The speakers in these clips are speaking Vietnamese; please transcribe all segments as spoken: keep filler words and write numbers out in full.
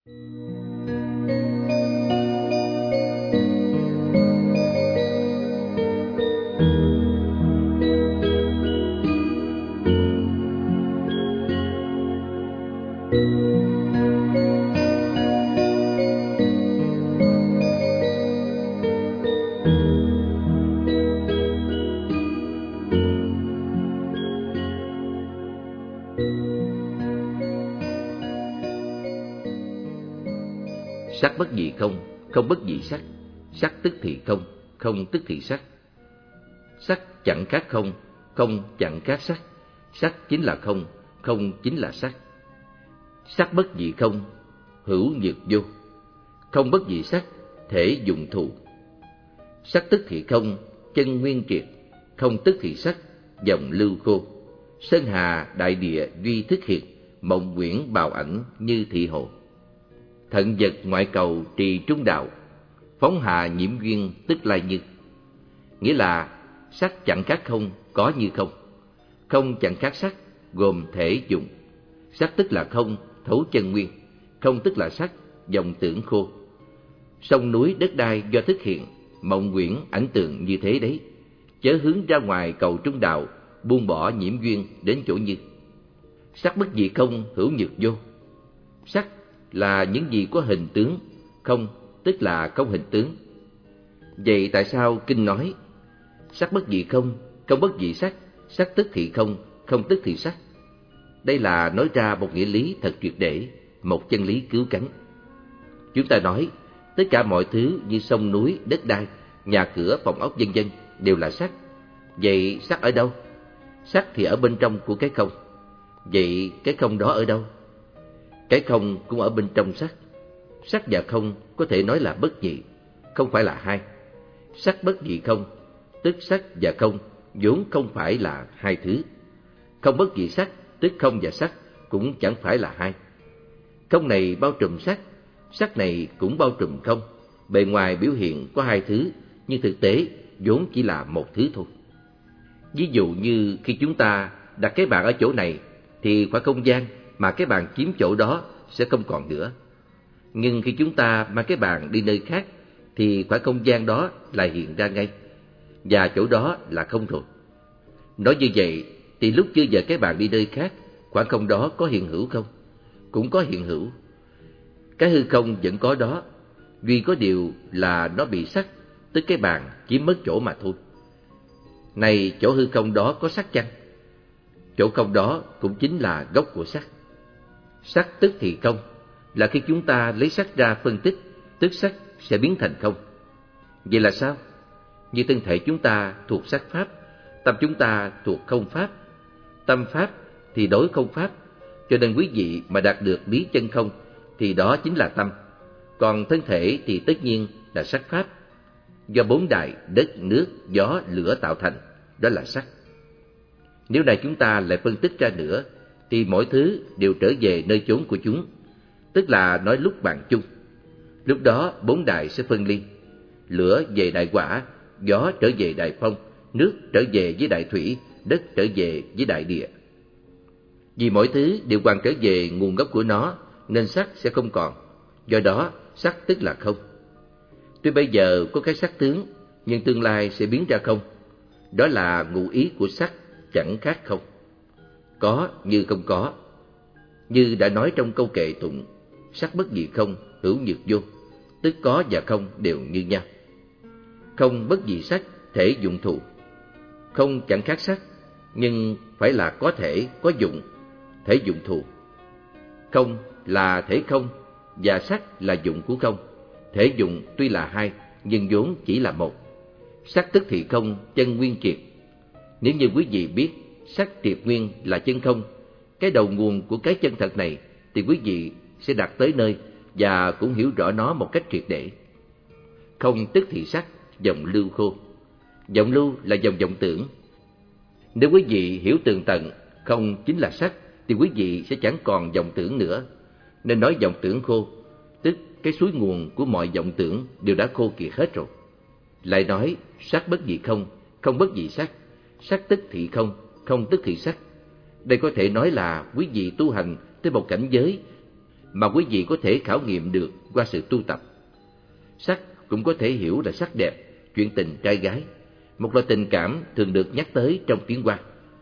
Sắc bất dị không, không bất dị sắc. Sắc tức thì không, không tức thì sắc. Sắc chẳng khác không, không chẳng khác sắc. Sắc chính là không, không chính là sắc. Sắc bất dị không, hữu nhược vô. Không bất dị sắc, thể dụng thù. Sắc tức thì không, chân nguyên triệt. Không tức thì sắc, dòng lưu khô. Sơn hà đại địa duy thức hiện. Mộng quyển bào ảnh như thị hồ. Thận vật ngoại cầu trì trung đạo. Phóng hạ nhiễm duyên tức lai như. Nghĩa là sắc chẳng khác không, có như không. Không chẳng khác sắc, gồm thể dụng. Sắc tức là không, thấu chân nguyên. Không tức là sắc, dòng tưởng khô. Sông núi đất đai do thức hiện. Mộng quyển ảnh tượng như thế đấy. Chớ hướng ra ngoài cầu trung đạo. Buông bỏ nhiễm duyên đến chỗ như. Sắc bất dị không, hữu nhược vô. Sắc là những gì có hình tướng, không tức là không hình tướng. Vậy tại sao kinh nói sắc bất dị không, không bất dị sắc, sắc tức thì không, không tức thì sắc? Đây là nói ra một nghĩa lý thật triệt để, một chân lý cứu cánh. Chúng ta nói tất cả mọi thứ như sông núi, đất đai, nhà cửa, phòng ốc vân vân đều là sắc. Vậy sắc ở đâu? Sắc thì ở bên trong của cái không. Vậy cái không đó ở đâu? Cái không cũng ở bên trong sắc. Sắc và không có thể nói là bất nhị, không phải là hai. Sắc bất nhị không, tức sắc và không vốn không phải là hai thứ. Không bất nhị sắc, tức không và sắc cũng chẳng phải là hai. Không này bao trùm sắc, sắc này cũng bao trùm không. Bề ngoài biểu hiện có hai thứ, nhưng thực tế vốn chỉ là một thứ thôi. Ví dụ như khi chúng ta đặt cái bàn ở chỗ này, thì khoảng không gian mà cái bàn chiếm chỗ đó sẽ không còn nữa. Nhưng khi chúng ta mang cái bàn đi nơi khác, thì khoảng không gian đó lại hiện ra ngay, và chỗ đó là không rồi. Nói như vậy, thì lúc chưa giờ cái bàn đi nơi khác, khoảng không đó có hiện hữu không? Cũng có hiện hữu. Cái hư không vẫn có đó, duy có điều là nó bị sắc, tức cái bàn chiếm mất chỗ mà thôi. Này, chỗ hư không đó có sắc chăng? Chỗ không đó cũng chính là gốc của sắc. Sắc tức thì không, là khi chúng ta lấy sắc ra phân tích, tức sắc sẽ biến thành không. Vậy là sao? Như thân thể chúng ta thuộc sắc pháp, tâm chúng ta thuộc không pháp. Tâm pháp thì đối không pháp, cho nên quý vị mà đạt được lý chân không thì đó chính là tâm. Còn thân thể thì tất nhiên là sắc pháp, do bốn đại đất, nước, gió, lửa tạo thành, đó là sắc. Nếu này chúng ta lại phân tích ra nữa, thì mỗi thứ đều trở về nơi chốn của chúng, tức là nói lúc bằng chung. Lúc đó bốn đại sẽ phân ly, lửa về đại hỏa, gió trở về đại phong, nước trở về với đại thủy, đất trở về với đại địa. Vì mỗi thứ đều hoàn trở về nguồn gốc của nó, nên sắc sẽ không còn. Do đó sắc tức là không. Tuy bây giờ có cái sắc tướng, nhưng tương lai sẽ biến ra không. Đó là ngụ ý của sắc, chẳng khác không. Có như không có. Như đã nói trong câu kệ tụng, sắc bất dị không, hữu nhược vô, tức có và không đều như nhau. Không bất dị sắc, thể dụng thù. Không chẳng khác sắc, nhưng phải là có thể, có dụng, thể dụng thù. Không là thể không, và sắc là dụng của không. Thể dụng tuy là hai, nhưng vốn chỉ là một. Sắc tức thì không, chân nguyên triệt. Nếu như quý vị biết sắc triệt nguyên là chân không, cái đầu nguồn của cái chân thật này, thì quý vị sẽ đạt tới nơi và cũng hiểu rõ nó một cách triệt để. Không tức thì sắc, dòng lưu khô. Dòng lưu là dòng vọng tưởng. Nếu quý vị hiểu tường tận không chính là sắc, thì quý vị sẽ chẳng còn vọng tưởng nữa. Nên nói vọng tưởng khô, tức cái suối nguồn của mọi vọng tưởng đều đã khô kiệt hết rồi. Lại nói sắc bất dị không, không bất dị sắc, sắc tức thì không, không tức thì sắc. Đây có thể nói là quý vị tu hành tới một cảnh giới mà quý vị có thể khảo nghiệm được qua sự tu tập. Sắc cũng có thể hiểu là sắc đẹp, chuyện tình trai gái, một loại tình cảm thường được nhắc tới trong tiếng Hoa.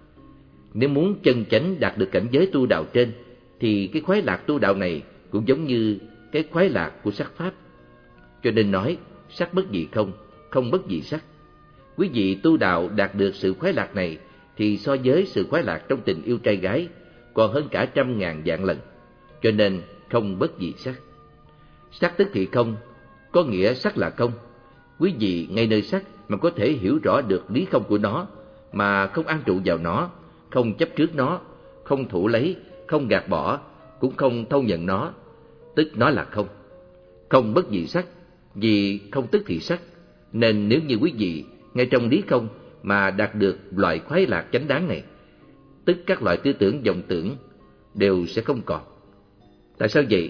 Nếu muốn chân chánh đạt được cảnh giới tu đạo trên, thì cái khoái lạc tu đạo này cũng giống như cái khoái lạc của sắc pháp. Cho nên nói, sắc bất dị không, không bất dị sắc. Quý vị tu đạo đạt được sự khoái lạc này, thì so với sự khoái lạc trong tình yêu trai gái, còn hơn cả trăm ngàn vạn lần. Cho nên, không bất dị sắc. Sắc tức thị không, có nghĩa sắc là không. Quý vị ngay nơi sắc mà có thể hiểu rõ được lý không của nó, mà không an trụ vào nó, không chấp trước nó, không thủ lấy, không gạt bỏ, cũng không thâu nhận nó, tức nó là không. Không bất dị sắc, vì không tức thị sắc, nên nếu như quý vị ngay trong lý không mà đạt được loại khoái lạc chánh đáng này, tức các loại tư tưởng vọng tưởng đều sẽ không còn. Tại sao vậy?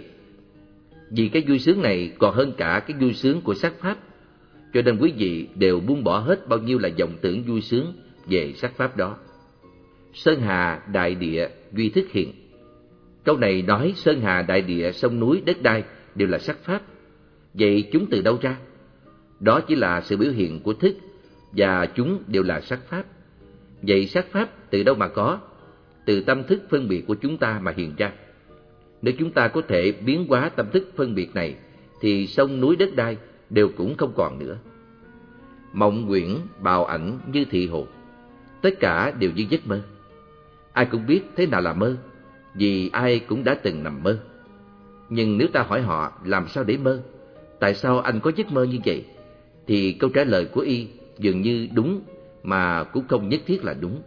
Vì cái vui sướng này còn hơn cả cái vui sướng của sắc pháp, cho nên quý vị đều buông bỏ hết bao nhiêu là vọng tưởng vui sướng về sắc pháp đó. Sơn hà đại địa duy thức hiện. Câu này nói sơn hà đại địa, sông núi, đất đai đều là sắc pháp. Vậy chúng từ đâu ra? Đó chỉ là sự biểu hiện của thức, và chúng đều là sắc pháp. Vậy sắc pháp từ đâu mà có? Từ tâm thức phân biệt của chúng ta mà hiện ra. Nếu chúng ta có thể biến hóa tâm thức phân biệt này, thì sông núi đất đai đều cũng không còn nữa. Mộng quyển, bào ảnh như thị hồ, tất cả đều như giấc mơ. Ai cũng biết thế nào là mơ, vì ai cũng đã từng nằm mơ. Nhưng nếu ta hỏi họ làm sao để mơ, tại sao anh có giấc mơ như vậy, thì câu trả lời của y dường như đúng mà cũng không nhất thiết là đúng.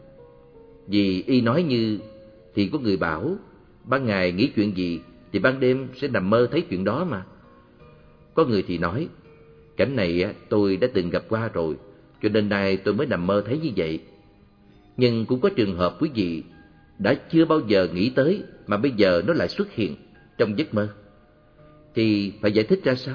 Vì y nói như thì có người bảo ban ngày nghĩ chuyện gì thì ban đêm sẽ nằm mơ thấy chuyện đó mà. Có người thì nói cảnh này tôi đã từng gặp qua rồi, cho nên nay tôi mới nằm mơ thấy như vậy. Nhưng cũng có trường hợp quý vị đã chưa bao giờ nghĩ tới mà bây giờ nó lại xuất hiện trong giấc mơ, thì phải giải thích ra sao?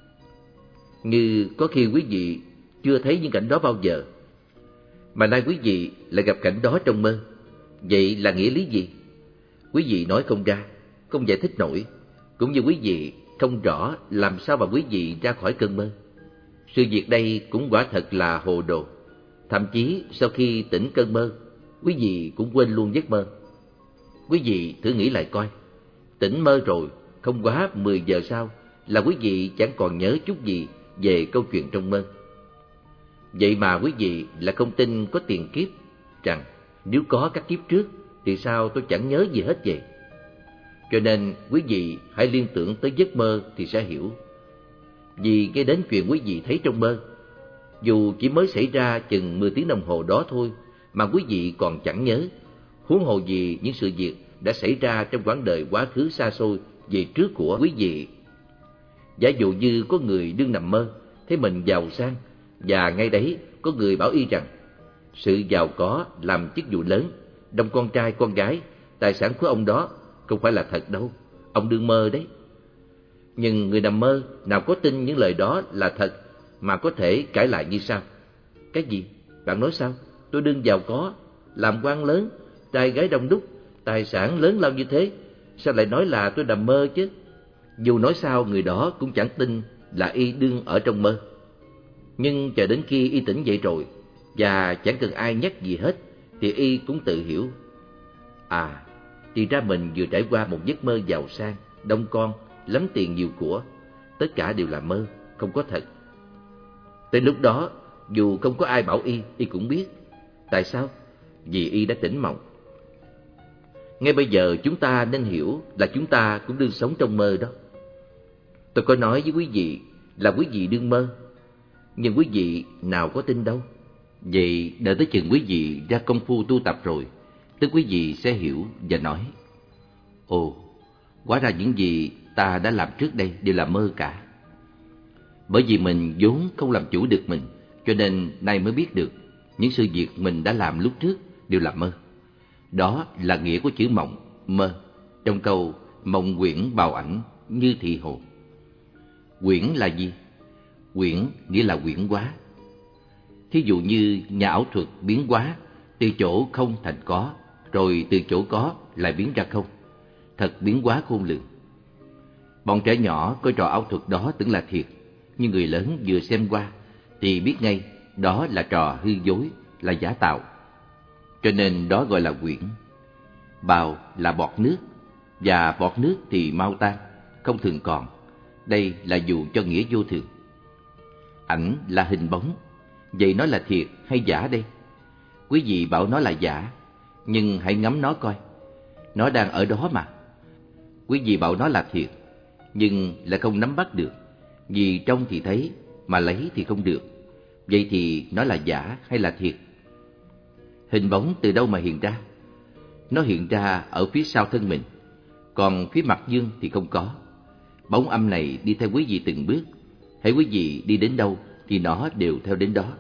Như có khi quý vị chưa thấy những cảnh đó bao giờ, mà nay quý vị lại gặp cảnh đó trong mơ. Vậy là nghĩa lý gì? Quý vị nói không ra, không giải thích nổi. Cũng như quý vị không rõ làm sao mà quý vị ra khỏi cơn mơ. Sự việc đây cũng quả thật là hồ đồ. Thậm chí sau khi tỉnh cơn mơ, quý vị cũng quên luôn giấc mơ. Quý vị thử nghĩ lại coi, tỉnh mơ rồi, không quá mười giờ sau là quý vị chẳng còn nhớ chút gì về câu chuyện trong mơ. Vậy mà quý vị là không tin có tiền kiếp, rằng nếu có các kiếp trước thì sao tôi chẳng nhớ gì hết vậy. Cho nên quý vị hãy liên tưởng tới giấc mơ thì sẽ hiểu. Vì ngay đến chuyện quý vị thấy trong mơ, dù chỉ mới xảy ra chừng mười tiếng đồng hồ đó thôi mà quý vị còn chẳng nhớ, huống hồ gì những sự việc đã xảy ra trong quãng đời quá khứ xa xôi về trước của quý vị. Giả dụ như có người đương nằm mơ thấy mình giàu sang, và ngay đấy có người bảo y rằng sự giàu có làm chức vụ lớn, đông con trai con gái, tài sản của ông đó không phải là thật đâu, ông đương mơ đấy. Nhưng người nằm mơ nào có tin những lời đó là thật mà có thể cãi lại như sau: cái gì? Bạn nói sao? Tôi đương giàu có, làm quan lớn, trai gái đông đúc, tài sản lớn lao như thế, sao lại nói là tôi nằm mơ chứ? Dù nói sao người đó cũng chẳng tin là y đương ở trong mơ. Nhưng chờ đến khi y tỉnh dậy rồi, và chẳng cần ai nhắc gì hết, thì y cũng tự hiểu: à, thì ra mình vừa trải qua một giấc mơ giàu sang, đông con, lắm tiền nhiều của. Tất cả đều là mơ, không có thật. Tới lúc đó, dù không có ai bảo y, y cũng biết. Tại sao? Vì y đã tỉnh mộng. Ngay bây giờ chúng ta nên hiểu là chúng ta cũng đương sống trong mơ đó. Tôi có nói với quý vị là quý vị đương mơ, nhưng quý vị nào có tin đâu. Vậy đợi tới chừng quý vị ra công phu tu tập rồi, tức quý vị sẽ hiểu và nói: ồ, hóa ra những gì ta đã làm trước đây đều là mơ cả. Bởi vì mình vốn không làm chủ được mình, cho nên nay mới biết được những sự việc mình đã làm lúc trước đều là mơ. Đó là nghĩa của chữ mộng, mơ, trong câu mộng quyển bào ảnh như thị hồ. Quyển là gì? Quyển nghĩa là quyển hóa. Thí dụ như nhà ảo thuật biến hóa, từ chỗ không thành có, rồi từ chỗ có lại biến ra không, thật biến hóa khôn lường. Bọn trẻ nhỏ coi trò ảo thuật đó tưởng là thiệt, nhưng người lớn vừa xem qua thì biết ngay đó là trò hư dối, là giả tạo. Cho nên đó gọi là quyển. Bào là bọt nước, và bọt nước thì mau tan, không thường còn. Đây là dụ cho nghĩa vô thường. Ảnh là hình bóng, vậy nó là thiệt hay giả đây? Quý vị bảo nó là giả, nhưng hãy ngắm nó coi, nó đang ở đó mà. Quý vị bảo nó là thiệt, nhưng lại không nắm bắt được, vì trông thì thấy, mà lấy thì không được. Vậy thì nó là giả hay là thiệt? Hình bóng từ đâu mà hiện ra? Nó hiện ra ở phía sau thân mình, còn phía mặt dương thì không có. Bóng âm này đi theo quý vị từng bước, hãy quý vị đi đến đâu thì nó đều theo đến đó.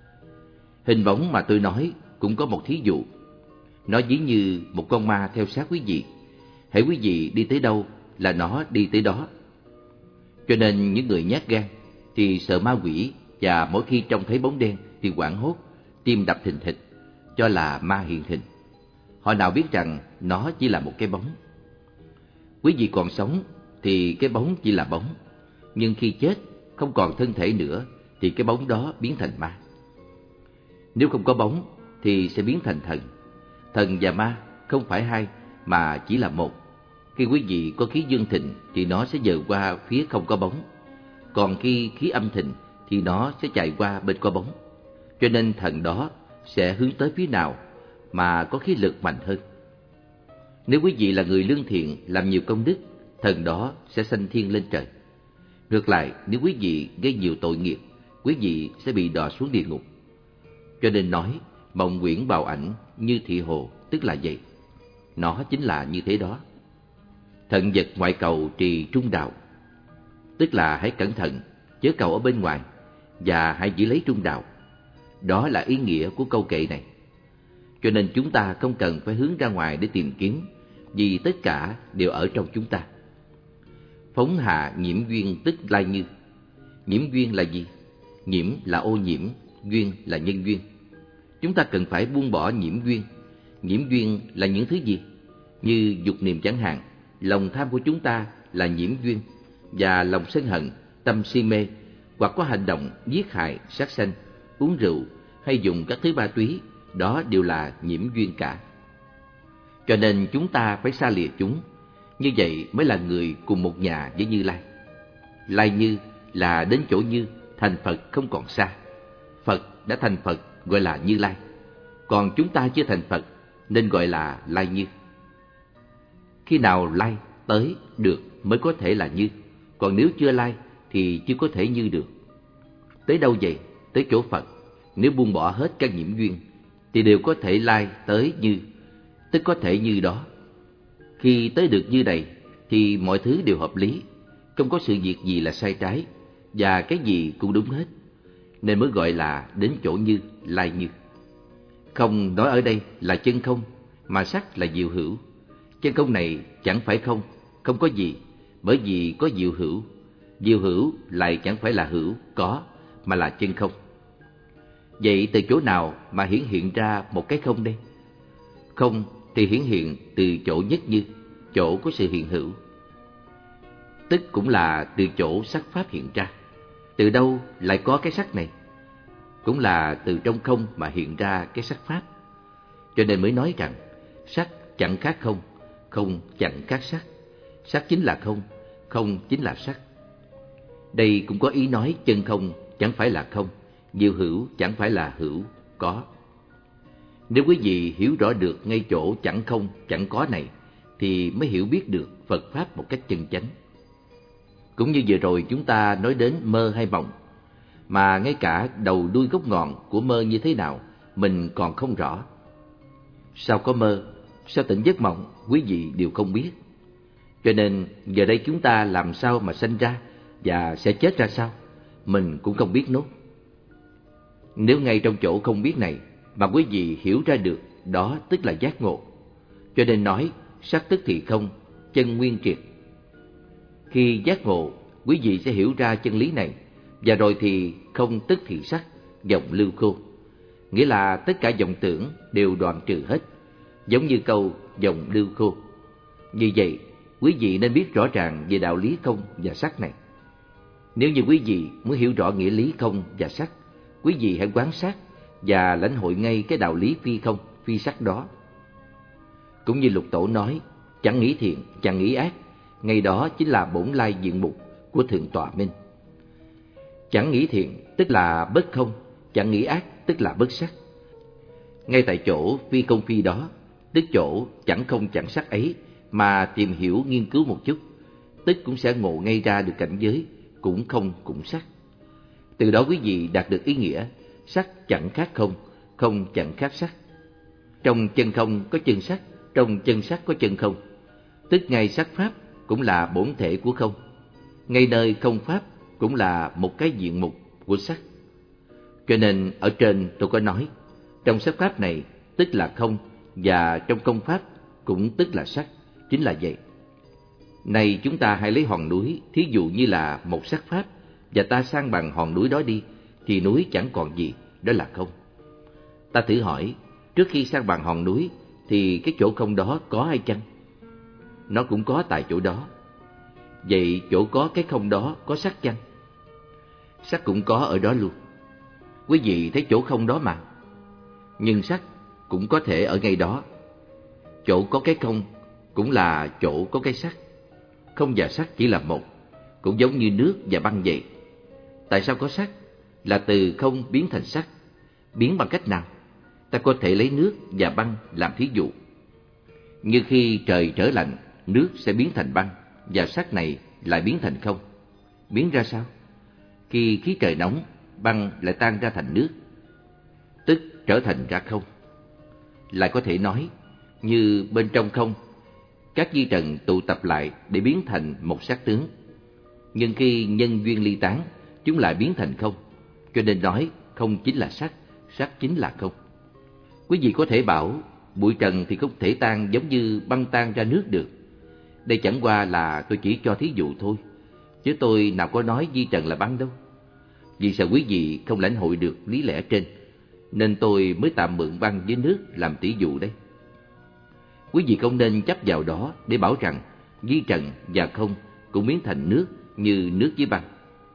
Hình bóng mà tôi nói cũng có một thí dụ. Nó ví như một con ma theo sát quý vị, hãy quý vị đi tới đâu là nó đi tới đó. Cho nên những người nhát gan thì sợ ma quỷ, và mỗi khi trông thấy bóng đen thì hoảng hốt, tim đập thình thịch, cho là ma hiện hình. Họ nào biết rằng nó chỉ là một cái bóng. Quý vị còn sống thì cái bóng chỉ là bóng, nhưng khi chết không còn thân thể nữa thì cái bóng đó biến thành ma. Nếu không có bóng thì sẽ biến thành thần. Thần và ma không phải hai mà chỉ là một. Khi quý vị có khí dương thịnh thì nó sẽ dời qua phía không có bóng, còn khi khí âm thịnh thì nó sẽ chạy qua bên có bóng. Cho nên thần đó sẽ hướng tới phía nào mà có khí lực mạnh hơn. Nếu quý vị là người lương thiện, làm nhiều công đức, thần đó sẽ sanh thiên lên trời. Ngược lại, nếu quý vị gây nhiều tội nghiệp, quý vị sẽ bị đọa xuống địa ngục. Cho nên nói mộng quyển bào ảnh như thị hồ, tức là vậy. Nó chính là như thế đó. Thận vật ngoại cầu trì trung đạo, tức là hãy cẩn thận, chớ cầu ở bên ngoài, và hãy giữ lấy trung đạo. Đó là ý nghĩa của câu kệ này. Cho nên chúng ta không cần phải hướng ra ngoài để tìm kiếm, vì tất cả đều ở trong chúng ta. Phóng hạ nhiễm duyên tức lai như. Nhiễm duyên là gì? Nhiễm là ô nhiễm, duyên là nhân duyên. Chúng ta cần phải buông bỏ nhiễm duyên. Nhiễm duyên là những thứ gì? Như dục niệm chẳng hạn, lòng tham của chúng ta là nhiễm duyên, và lòng sân hận, tâm si mê, hoặc có hành động giết hại, sát sanh, uống rượu hay dùng các thứ ma túy, đó đều là nhiễm duyên cả. Cho nên chúng ta phải xa lìa chúng. Như vậy mới là người cùng một nhà với Như Lai. Lai Như là đến chỗ Như, thành Phật không còn xa. Phật đã thành Phật gọi là Như Lai, còn chúng ta chưa thành Phật nên gọi là Lai Như. Khi nào lai tới được mới có thể là Như, còn nếu chưa lai thì chưa có thể Như được. Tới đâu vậy? Tới chỗ Phật. Nếu buông bỏ hết các nhiễm duyên thì đều có thể lai tới Như, tức có thể Như đó. Khi tới được Như này thì mọi thứ đều hợp lý, không có sự việc gì là sai trái, và cái gì cũng đúng hết, nên mới gọi là đến chỗ Như, lai Như. Không nói ở đây là chân không, mà sắc là diệu hữu. Chân không này chẳng phải không, không có gì, bởi vì có diệu hữu. Diệu hữu lại chẳng phải là hữu, có, mà là chân không. Vậy từ chỗ nào mà hiển hiện ra một cái không đây? Không thì hiển hiện từ chỗ nhất như, chỗ có sự hiện hữu. Tức cũng là từ chỗ sắc pháp hiện ra. Từ đâu lại có cái sắc này? Cũng là từ trong không mà hiện ra cái sắc pháp. Cho nên mới nói rằng sắc chẳng khác không, không chẳng khác sắc. Sắc chính là không, không chính là sắc. Đây cũng có ý nói chân không chẳng phải là không, diệu hữu chẳng phải là hữu, có. Nếu quý vị hiểu rõ được ngay chỗ chẳng không, chẳng có này, thì mới hiểu biết được Phật Pháp một cách chân chánh. Cũng như vừa rồi chúng ta nói đến mơ hay mộng, mà ngay cả đầu đuôi gốc ngọn của mơ như thế nào mình còn không rõ. Sao có mơ, sao tỉnh giấc mộng, quý vị đều không biết. Cho nên giờ đây chúng ta làm sao mà sanh ra và sẽ chết ra sao, mình cũng không biết nốt. Nếu ngay trong chỗ không biết này mà quý vị hiểu ra được, đó tức là giác ngộ. Cho nên nói sắc tức thì không, chân nguyên triệt. Khi giác ngộ, quý vị sẽ hiểu ra chân lý này, và rồi thì không tức thì sắc, vọng lưu khô. Nghĩa là tất cả vọng tưởng đều đoạn trừ hết, giống như câu vọng lưu khô. Như vậy, quý vị nên biết rõ ràng về đạo lý không và sắc này. Nếu như quý vị muốn hiểu rõ nghĩa lý không và sắc, quý vị hãy quan sát và lãnh hội ngay cái đạo lý phi không, phi sắc đó. Cũng như Lục Tổ nói, chẳng nghĩ thiện, chẳng nghĩ ác, ngay đó chính là bổn lai diện mục của Thượng Tọa Minh. Chẳng nghĩ thiện tức là bất không, chẳng nghĩ ác tức là bất sắc. Ngay tại chỗ phi không phi đó, tức chỗ chẳng không chẳng sắc ấy mà tìm hiểu nghiên cứu một chút, tức cũng sẽ ngộ ngay ra được cảnh giới cũng không cũng sắc. Từ đó quý vị đạt được ý nghĩa sắc chẳng khác không, không chẳng khác sắc. Trong chân không có chân sắc, trong chân sắc có chân không, tức ngay sắc pháp cũng là bổn thể của không, ngay nơi không pháp cũng là một cái diện mục của sắc. Cho nên ở trên tôi có nói, trong sắc pháp này tức là không, và trong công pháp cũng tức là sắc, chính là vậy. Này chúng ta hãy lấy hòn núi thí dụ như là một sắc pháp, và ta san bằng hòn núi đó đi, thì núi chẳng còn gì, đó là không. Ta thử hỏi, trước khi san bằng hòn núi thì cái chỗ không đó có hay chăng? Nó cũng có tại chỗ đó. Vậy chỗ có cái không đó có sắc chăng? Sắc cũng có ở đó luôn. Quý vị thấy chỗ không đó mà. Nhưng sắc cũng có thể ở ngay đó. Chỗ có cái không cũng là chỗ có cái sắc. Không và sắc chỉ là một, cũng giống như nước và băng vậy. Tại sao có sắc? Là từ không biến thành sắc. Biến bằng cách nào? Ta có thể lấy nước và băng làm thí dụ. Như khi trời trở lạnh, nước sẽ biến thành băng, và sắc này lại biến thành không. Biến ra sao? Khi khí trời nóng, băng lại tan ra thành nước, tức trở thành ra không. Lại có thể nói, như bên trong không, các vi trần tụ tập lại để biến thành một sắc tướng. Nhưng khi nhân duyên ly tán, chúng lại biến thành không. Cho nên nói không chính là sắc, sắc chính là không. Quý vị có thể bảo bụi trần thì không thể tan giống như băng tan ra nước được. Đây chẳng qua là tôi chỉ cho thí dụ thôi, chứ tôi nào có nói vi trần là băng đâu. Vì sợ quý vị không lãnh hội được lý lẽ trên, nên tôi mới tạm mượn băng với nước làm tỷ dụ đây. Quý vị không nên chấp vào đó để bảo rằng vi trần và không cũng biến thành nước như nước với băng.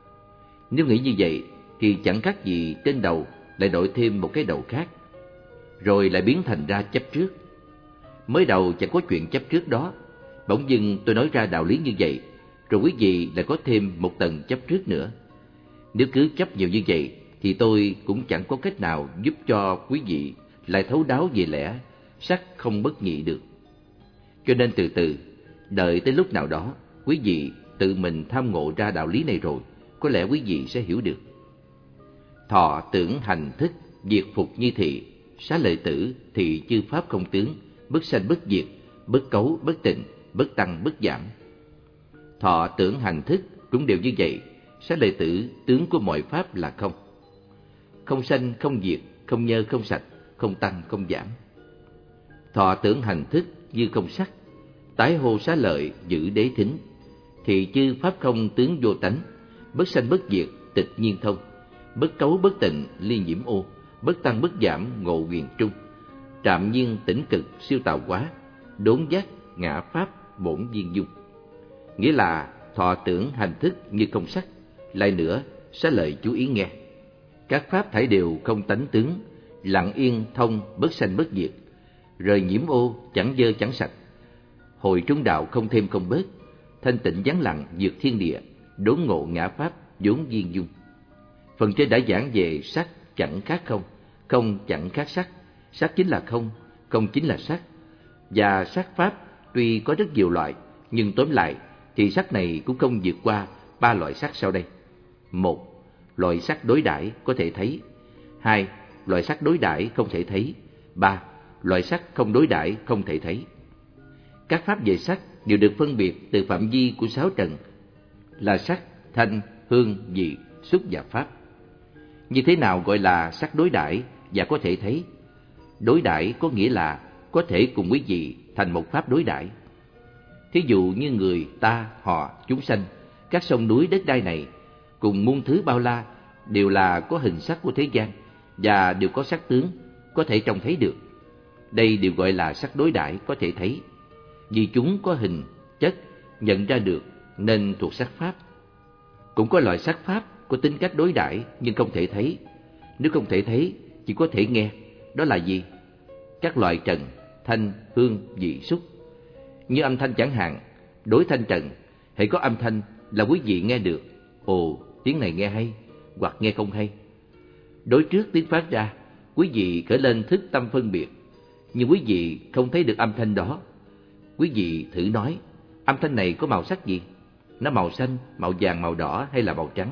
Nếu nghĩ như vậy thì chẳng khác gì trên đầu lại đội thêm một cái đầu khác, rồi lại biến thành ra chấp trước. Mới đầu chẳng có chuyện chấp trước đó, bỗng dưng tôi nói ra đạo lý như vậy, rồi quý vị lại có thêm một tầng chấp trước nữa. Nếu cứ chấp nhiều như vậy thì tôi cũng chẳng có cách nào giúp cho quý vị lại thấu đáo về lẽ sắc không bất nhị được. Cho nên từ từ, đợi tới lúc nào đó quý vị tự mình tham ngộ ra đạo lý này rồi, có lẽ quý vị sẽ hiểu được. Thọ tưởng hành thức, diệt phục như thị, xá lợi tử, thị chư pháp không tướng, bất sanh bất diệt, bất cấu bất tịnh, bất tăng bất giảm. Thọ tưởng hành thức cũng đều như vậy. Xá lợi tử, tướng của mọi pháp là không. Không sanh, không diệt, không nhơ, không sạch, không tăng, không giảm. Thọ tưởng hành thức như không sắc, tái hô xá lợi giữ đế thính, thì chư pháp không tướng vô tánh, bất sanh bất diệt, tịch nhiên thông, bất cấu bất tịnh, ly nhiễm ô, bất tăng bất giảm, ngộ huyền trung, trạm nhiên tĩnh cực, siêu tào quá, đốn giác, ngã pháp, bổn viên dung. Nghĩa là thọ tưởng hành thức như không sắc. Lại nữa, xá lợi chú ý nghe. Các pháp thảy đều không tánh tướng, lặng yên thông, bất sanh bất diệt, rời nhiễm ô, chẳng dơ chẳng sạch, hồi trung đạo không thêm không bớt, thanh tịnh vắng lặng vượt thiên địa, đốn ngộ ngã pháp, vốn viên dung. Phần trên đã giảng về sắc chẳng khác không, không chẳng khác sắc, sắc chính là không, không chính là sắc. Và sắc pháp tuy có rất nhiều loại, nhưng tóm lại thì sắc này cũng không vượt qua ba loại sắc sau đây. Một, loại sắc đối đãi có thể thấy. Hai, loại sắc đối đãi không thể thấy. Ba, loại sắc không đối đãi không thể thấy. Các pháp về sắc đều được phân biệt từ phạm vi của sáu trần là sắc, thanh, hương, vị, xúc và pháp. Như thế nào gọi là sắc đối đãi và có thể thấy? Đối đãi có nghĩa là có thể cùng quý vị thành một pháp đối đãi. Thí dụ như người, ta, họ, chúng sanh, các sông núi đất đai này cùng muôn thứ bao la đều là có hình sắc của thế gian và đều có sắc tướng có thể trông thấy được. Đây đều gọi là sắc đối đãi có thể thấy, vì chúng có hình, chất nhận ra được nên thuộc sắc pháp. Cũng có loại sắc pháp có tính cách đối đãi nhưng không thể thấy. Nếu không thể thấy, chỉ có thể nghe. Đó là gì? Các loại trần, thanh, hương, vị, xúc. Như âm thanh chẳng hạn, đối thanh trần, hễ có âm thanh là quý vị nghe được. Ồ, tiếng này nghe hay, hoặc nghe không hay. Đối trước tiếng phát ra, quý vị khởi lên thức tâm phân biệt, nhưng quý vị không thấy được âm thanh đó. Quý vị thử nói, âm thanh này có màu sắc gì? Nó màu xanh, màu vàng, màu đỏ hay là màu trắng?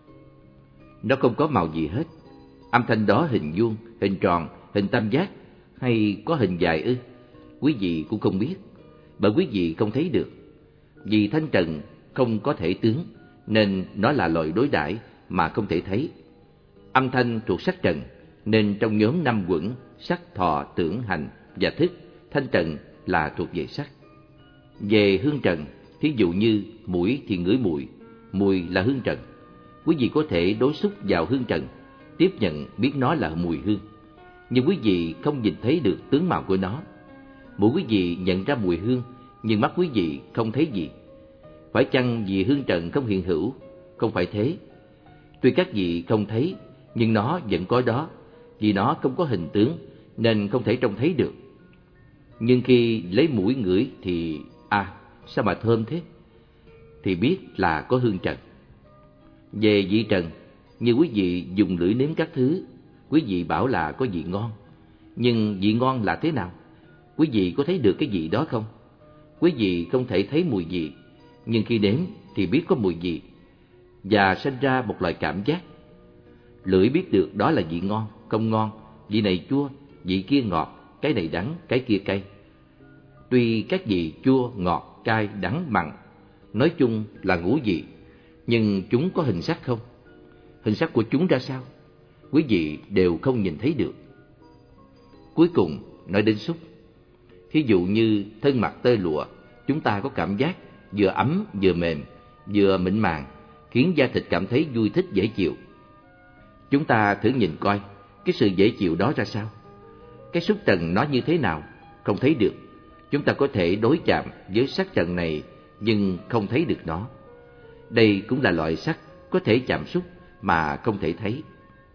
Nó không có màu gì hết. Âm thanh đó hình vuông, hình tròn, hình tam giác hay có hình dài ư? Quý vị cũng không biết, bởi quý vị không thấy được. Vì thanh trần không có thể tướng, nên nó là loại đối đãi mà không thể thấy. Âm thanh thuộc sắc trần, nên trong nhóm năm quẩn sắc, thọ, tưởng, hành và thức, thanh trần là thuộc về sắc. Về hương trần, thí dụ như mũi thì ngửi mùi, mùi là hương trần. Quý vị có thể đối xúc vào hương trần, tiếp nhận biết nó là mùi hương, nhưng quý vị không nhìn thấy được tướng màu của nó. Mũi quý vị nhận ra mùi hương, nhưng mắt quý vị không thấy gì. Phải chăng vì hương trần không hiện hữu? Không phải thế. Tuy các vị không thấy, nhưng nó vẫn có đó, vì nó không có hình tướng nên không thể trông thấy được. Nhưng khi lấy mũi ngửi thì à, sao mà thơm thế, thì biết là có hương trần. Về vị trần, như quý vị dùng lưỡi nếm các thứ, quý vị bảo là có vị ngon. Nhưng vị ngon là thế nào? Quý vị có thấy được cái vị đó không? Quý vị không thể thấy mùi vị, nhưng khi nếm thì biết có mùi vị, và sinh ra một loại cảm giác. Lưỡi biết được đó là vị ngon, không ngon, vị này chua, vị kia ngọt, cái này đắng, cái kia cay. Tuy các vị chua, ngọt, cay, đắng, mặn, nói chung là ngũ vị, nhưng chúng có hình sắc không? Hình sắc của chúng ra sao? Quý vị đều không nhìn thấy được. Cuối cùng nói đến xúc. Thí dụ như thân mặt tơ lụa, chúng ta có cảm giác vừa ấm vừa mềm, vừa mịn màng, khiến da thịt cảm thấy vui thích dễ chịu. Chúng ta thử nhìn coi cái sự dễ chịu đó ra sao. Cái xúc trần nó như thế nào? Không thấy được. Chúng ta có thể đối chạm với sắc trần này, nhưng không thấy được nó. Đây cũng là loại sắc có thể chạm xúc mà không thể thấy.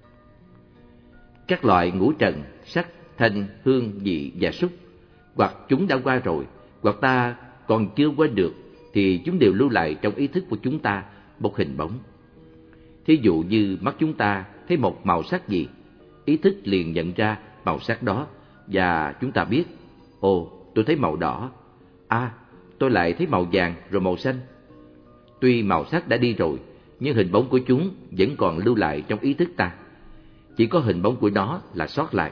Các loại ngũ trần, sắc, thanh, hương, vị và xúc, hoặc chúng đã qua rồi, hoặc ta còn chưa qua được, thì chúng đều lưu lại trong ý thức của chúng ta một hình bóng. Thí dụ như mắt chúng ta thấy một màu sắc gì, ý thức liền nhận ra màu sắc đó, và chúng ta biết, ồ, tôi thấy màu đỏ, à, tôi lại thấy màu vàng rồi màu xanh. Tuy màu sắc đã đi rồi, nhưng hình bóng của chúng vẫn còn lưu lại trong ý thức ta. Chỉ có hình bóng của nó là sót lại.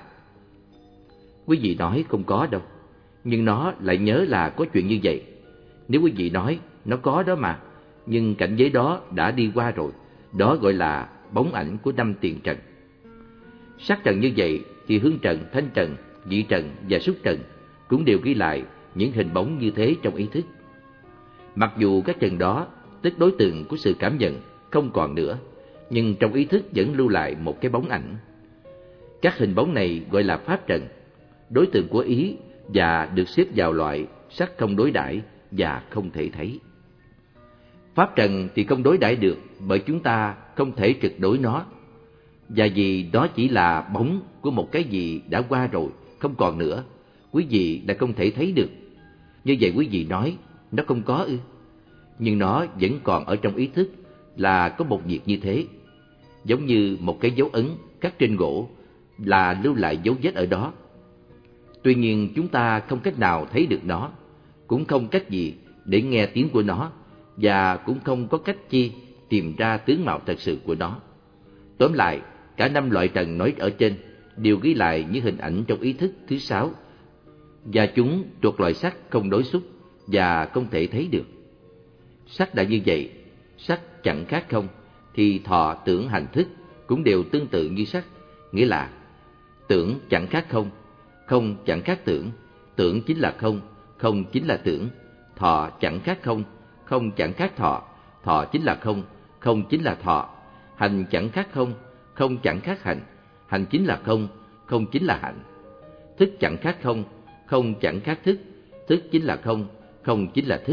Quý vị nói không có đâu, nhưng nó lại nhớ là có chuyện như vậy. Nếu quý vị nói nó có đó mà, nhưng cảnh giới đó đã đi qua rồi, đó gọi là bóng ảnh của năm tiền trần. Sắc trần như vậy thì hương trần, thanh trần, vị trần và xúc trần cũng đều ghi lại những hình bóng như thế trong ý thức. Mặc dù các trần đó, tức đối tượng của sự cảm nhận, không còn nữa, nhưng trong ý thức vẫn lưu lại một cái bóng ảnh. Các hình bóng này gọi là pháp trần, đối tượng của ý, và được xếp vào loại sắc không đối đãi và không thể thấy. Pháp trần thì không đối đãi được, bởi chúng ta không thể trực đối nó, và vì đó chỉ là bóng của một cái gì đã qua rồi, không còn nữa, quý vị đã không thể thấy được. Như vậy quý vị nói nó không có ư? Nhưng nó vẫn còn ở trong ý thức, là có một việc như thế. Giống như một cái dấu ấn khắc trên gỗ là lưu lại dấu vết ở đó. Tuy nhiên chúng ta không cách nào thấy được nó, cũng không cách gì để nghe tiếng của nó, và cũng không có cách chi tìm ra tướng mạo thật sự của nó. Tóm lại, cả năm loại trần nói ở trên đều ghi lại những hình ảnh trong ý thức thứ sáu, và chúng thuộc loại sắc không đối xúc và không thể thấy được. Sắc đã như vậy, sắc chẳng khác không, thì thọ, tưởng, hành, thức cũng đều tương tự như sắc, nghĩa là tưởng chẳng khác không, không chẳng khác tưởng, tưởng chính là không, không chính là tưởng, thọ chẳng khác không, không chẳng khác thọ, thọ chính là không, không chính là thọ, hành chẳng khác không, không chẳng khác hành, hành chính là không, không chính là hạnh, thức chẳng khác không, không chẳng khác thức, thức chính là không, không chính là thức,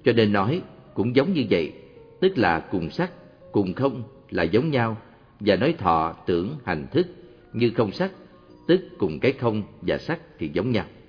Cho nên nói cũng giống như vậy, tức là cùng sắc, cùng không là giống nhau, và nói thọ, tưởng, hành, thức như không sắc, tức cùng cái không và sắc thì giống nhau.